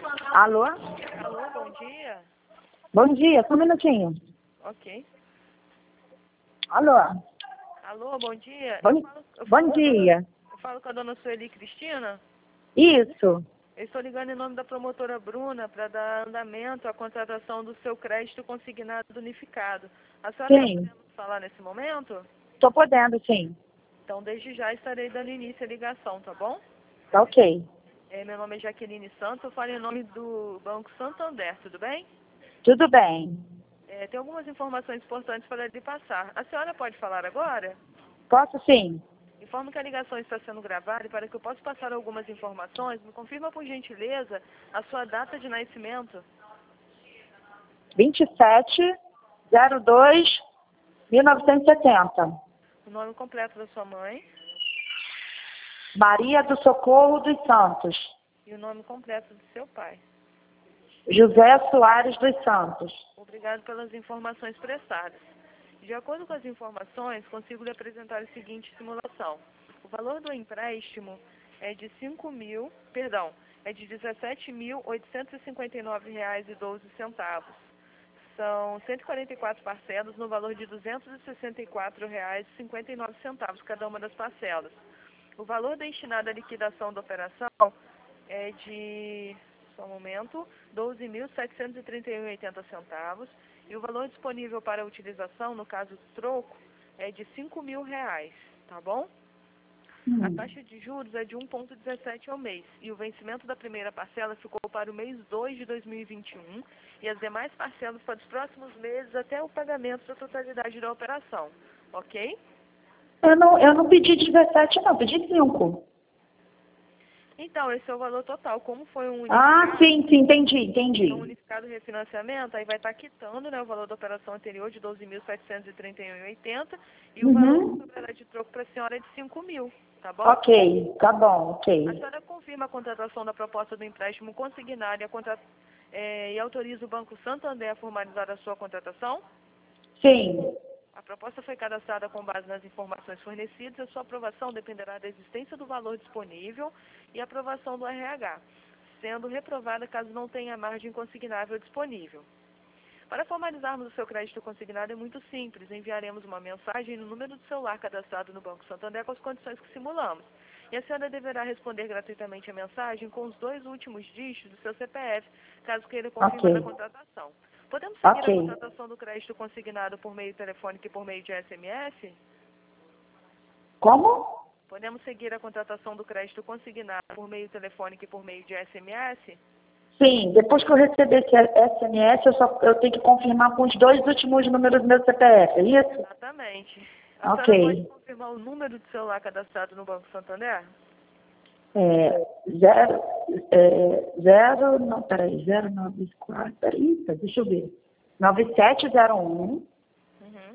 Alô? Alô, bom dia. Bom dia, só um minutinho. Ok. Alô? Alô, bom dia. Bom dia. Eu falo com a dona Sueli Cristina. Isso. Eu estou ligando em nome da promotora Bruna para dar andamento à contratação do seu crédito consignado unificado. A senhora está Sim, podendo falar nesse momento? tô podendo, sim. Então, desde já estarei dando início à ligação, tá bom? Tá ok. Meu nome é Jaqueline Santos, eu falo em nome do Banco Santander, tudo bem? Tudo bem. Tem algumas informações importantes para lhe passar. A senhora pode falar agora? Posso sim. Informo que a ligação está sendo gravada e para que eu possa passar algumas informações, me confirma por gentileza a sua data de nascimento. 27/02/1970. O nome completo da sua mãe Maria do Socorro dos Santos. e o nome completo do seu pai. José Soares dos Santos. Obrigado pelas informações prestadas. De acordo com as informações, consigo lhe apresentar a seguinte simulação. O valor do empréstimo é de de R$ 17.859,12. São 144 parcelas no valor de R$ 264,59 cada uma das parcelas. O valor destinado à liquidação da operação é de, só um momento, R$ 12.731,80 e o valor disponível para utilização, no caso troco, é de R$ 5.000, tá bom? A taxa de juros é de 1,17 ao mês e o vencimento da primeira parcela ficou para o mês 2 de 2021 e as demais parcelas para os próximos meses até o pagamento da totalidade da operação, ok? Eu não pedi 17, não, pedi 5. Então, esse é o valor total. Como foi um Ah, sim, entendi. unificado refinanciamento, aí vai estar quitando, né, o valor da operação anterior de 12.731,80 e o valor que sobrará de troco para a senhora é de 5.000, tá bom? Ok, tá bom, A ok. senhora confirma a contratação da proposta do empréstimo consignado e autoriza o Banco Santander a formalizar a sua contratação? Sim, A proposta foi cadastrada com base nas informações fornecidas e a sua aprovação dependerá da existência do valor disponível e aprovação do RH, sendo reprovada caso não tenha margem consignável disponível. Para formalizarmos o seu crédito consignado é muito simples. Enviaremos uma mensagem no número do celular cadastrado no Banco Santander com as condições que simulamos. E a senhora deverá responder gratuitamente a mensagem com os 2 últimos dígitos do seu CPF, caso queira confirmar a ok. contratação. Podemos seguir a Ok. contratação do crédito consignado por meio telefônico e por meio de SMS? Como? Podemos seguir a contratação do crédito consignado por meio telefônico e por meio de SMS? Sim, depois que eu receber esse SMS, eu tenho que confirmar com os 2 últimos números do meu CPF, é isso? Exatamente. A senhora pode Ok. confirmar o número de celular cadastrado no Banco Santander? Não, peraí, 094, peraí, deixa eu ver. 9701 Uhum.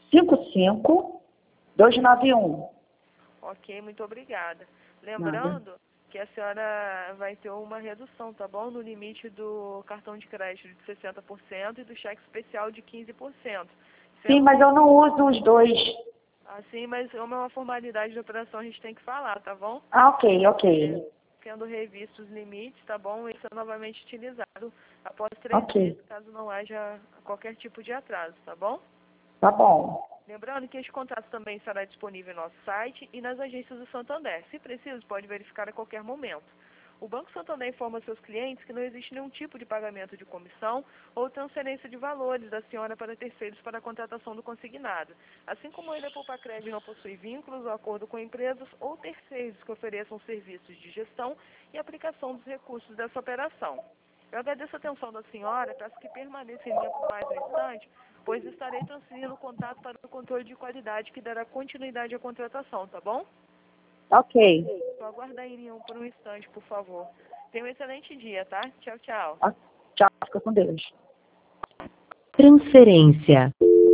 55291. Ok, muito obrigada. Nada. Lembrando que a senhora vai ter uma redução, tá bom? No limite do cartão de crédito de 60% e do cheque especial de 15%. Sim, mas eu não uso os dois. Assim, mas como é uma formalidade de operação, a gente tem que falar, tá bom? Ah, ok. Sendo revistos os limites, tá bom? Isso é novamente utilizado após 3 Ok, meses, caso não haja qualquer tipo de atraso, tá bom? tá bom. Lembrando que este contrato também estará disponível em nosso site e nas agências do Santander. Se preciso, pode verificar a qualquer momento. O Banco Santander informa seus clientes que não existe nenhum tipo de pagamento de comissão ou transferência de valores da senhora para terceiros para a contratação do consignado. Assim como ele, a Poupa-Crédito não possui vínculos ou acordo com empresas ou terceiros que ofereçam serviços de gestão e aplicação dos recursos dessa operação. Eu agradeço a atenção da senhora, peço que permaneça em linha por mais um instante, pois estarei transferindo o contato para o controle de qualidade que dará continuidade à contratação, tá bom? Ok. Só aguardar em linha por um instante, por favor. Tenha um excelente dia, tá? Tchau, tchau. Tchau, fica com Deus. Transferência.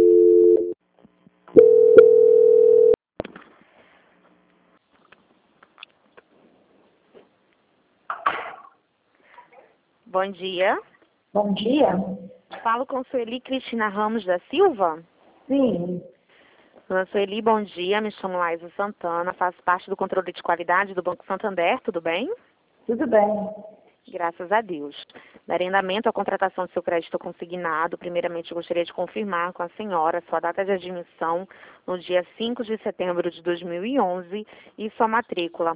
Bom dia. Bom dia. Falo com Sueli Cristina Ramos da Silva. Sim, Dona Sueli, bom dia. Me chamo Laísa Santana, faço parte do controle de qualidade do Banco Santander, tudo bem? tudo bem. Graças a Deus. Darei andamento à contratação do seu crédito consignado. Primeiramente, eu gostaria de confirmar com a senhora sua data de admissão no dia 5 de setembro de 2011 e sua matrícula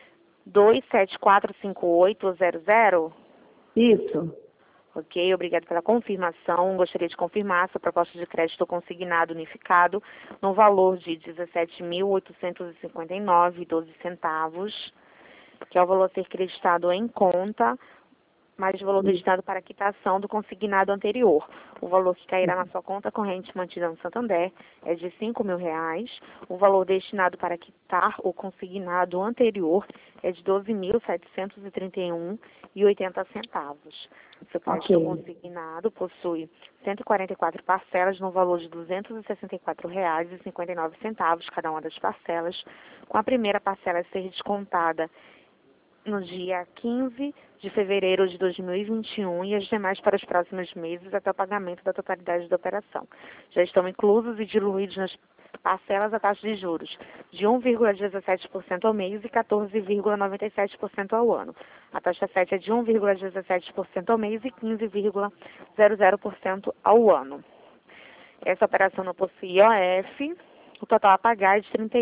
2745800. Isso. Ok, obrigada pela confirmação. Gostaria de confirmar sua proposta de crédito consignado unificado no valor de R$ 17.859,12, que é o valor a ser creditado em conta, mais o valor destinado para a quitação do consignado anterior. O valor que cairá na sua conta corrente mantida no Santander é de R$ 5.000. O valor destinado para quitar o consignado anterior é de R$ 12.731,80. Seu crédito consignado possui 144 parcelas no valor de R$ 264,59 cada uma das parcelas, com a primeira parcela a ser descontada no dia 15 de fevereiro de 2021 e as demais para os próximos meses até o pagamento da totalidade da operação. Já estão inclusos e diluídos nas parcelas a taxa de juros de 1,17% ao mês e 14,97% ao ano. A taxa 7 é de 1,17% ao mês e 15,00% ao ano. Essa operação não possui IOF. O total a pagar é de R$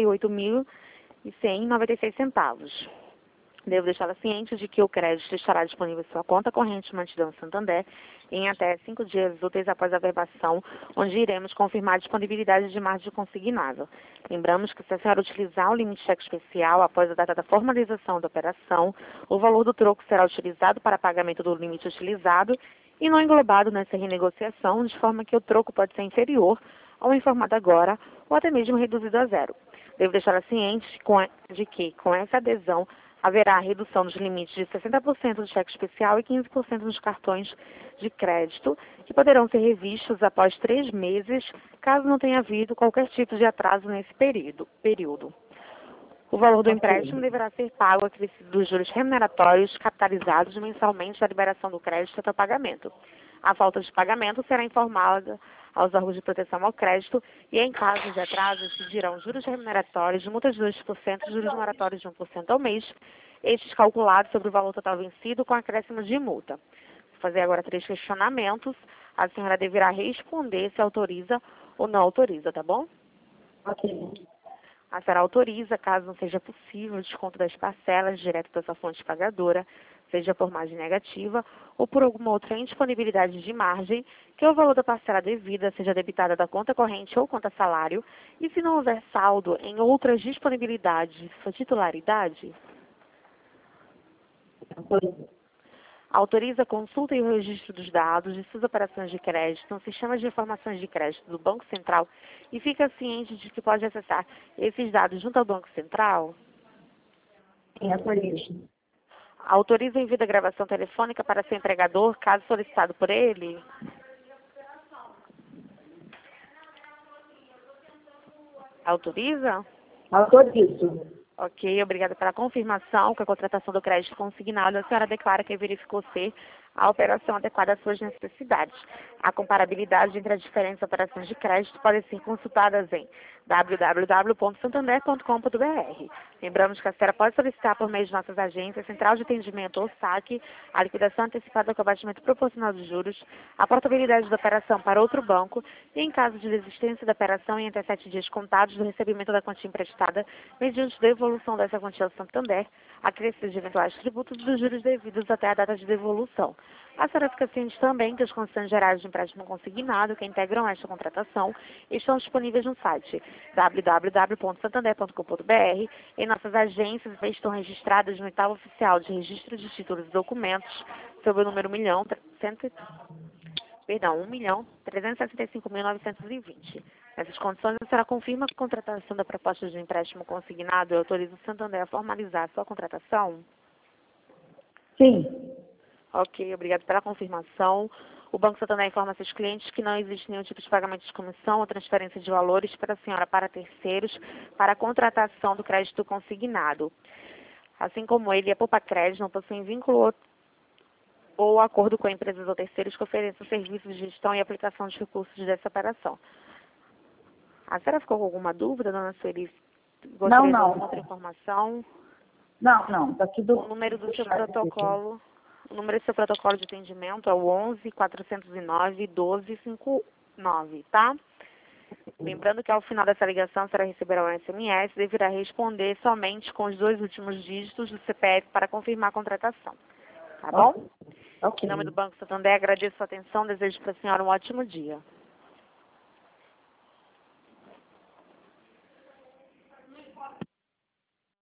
38.100,96. Devo deixá-la ciente de que o crédito estará disponível em sua conta corrente mantida no Santander em até 5 dias úteis após a verbação, onde iremos confirmar a disponibilidade de margem consignável. Lembramos que se a senhora utilizar o limite cheque especial após a data da formalização da operação, o valor do troco será utilizado para pagamento do limite utilizado e não englobado nessa renegociação, de forma que o troco pode ser inferior ao informado agora ou até mesmo reduzido a zero. Devo deixá-la ciente de que, com essa adesão, haverá a redução dos limites de 60% do cheque especial e 15% dos cartões de crédito, que poderão ser revistos após 3 meses, caso não tenha havido qualquer tipo de atraso nesse período. O valor do empréstimo deverá ser pago acrescido dos juros remuneratórios capitalizados mensalmente da liberação do crédito até o pagamento. A falta de pagamento será informada aos órgãos de proteção ao crédito e, em caso de atraso, exigirão juros remuneratórios de multa de 2% e juros moratórios de 1% ao mês, estes calculados sobre o valor total vencido com acréscimo de multa. Vou fazer agora 3 questionamentos. A senhora deverá responder se autoriza ou não autoriza, tá bom? Ok. A senhora autoriza, caso não seja possível, o desconto das parcelas direto da sua fonte pagadora, seja por margem negativa ou por alguma outra indisponibilidade de margem, que o valor da parcela devida seja debitada da conta corrente ou conta salário, e se não houver saldo em outras disponibilidades, sua titularidade? Autoriza a consulta e o registro dos dados de suas operações de crédito no sistema de informações de crédito do Banco Central e fica ciente de que pode acessar esses dados junto ao Banco Central? Sim, autorizo. Autoriza o envio da gravação telefônica para seu empregador, caso solicitado por ele? Autoriza? Autorizo. Ok, obrigada pela confirmação que a contratação do crédito consignado, a senhora declara que verificou ser a operação adequada às suas necessidades. A comparabilidade entre as diferentes operações de crédito pode ser consultadas em www.santander.com.br. Lembramos que a senhora pode solicitar por meio de nossas agências, central de atendimento ou saque, a liquidação antecipada com abatimento proporcional de juros, a portabilidade da operação para outro banco e, em caso de desistência da operação, em até 7 dias contados do recebimento da quantia emprestada, mediante devolução dessa quantia ao Santander, acrescido de eventuais tributos dos juros devidos até a data de devolução. A senhora fica ciente também que as condições gerais de empréstimo consignado que integram esta contratação estão disponíveis no site www.santander.com.br. Em nossas agências estão registradas no edital oficial de registro de títulos e documentos sob o número 1.365.920. Nessas condições, a senhora confirma que a contratação da proposta de empréstimo consignado autoriza o Santander a formalizar a sua contratação? Sim. Ok, obrigado pela confirmação. O Banco Santander informa a seus clientes que não existe nenhum tipo de pagamento de comissão ou transferência de valores para a senhora para terceiros para a contratação do crédito consignado. Assim como ele e a Poupa Crédito não possuem vínculo ou acordo com empresas ou terceiros que ofereçam serviços de gestão e aplicação de recursos dessa operação. A senhora ficou com alguma dúvida, dona Sueli? Gostaria de alguma outra informação? Não. Tá tudo... O número do seu protocolo O número do seu protocolo de atendimento é o 11-409-1259, tá? Lembrando que ao final dessa ligação, a senhora receberá um SMS e deverá responder somente com os 2 últimos dígitos do CPF para confirmar a contratação. Tá bom? Ok. Em nome do Banco Santander, agradeço a sua atenção, desejo para a senhora um ótimo dia.